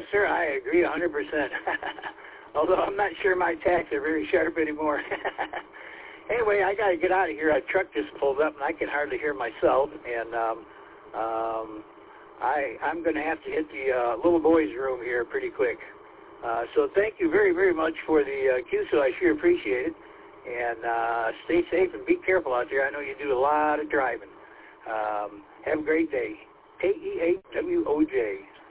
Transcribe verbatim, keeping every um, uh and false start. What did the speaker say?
sir, I agree one hundred percent. Although I'm not sure my tacks are very sharp anymore. Anyway, I got to get out of here. A truck just pulled up, and I can hardly hear myself. And um, um, I, I'm going to have to hit the uh, little boy's room here pretty quick. Uh, so thank you very, very much for the uh, Q S O. I sure appreciate it. And uh, stay safe and be careful out there. I know you do a lot of driving. Um, have a great day. K E eight W O J.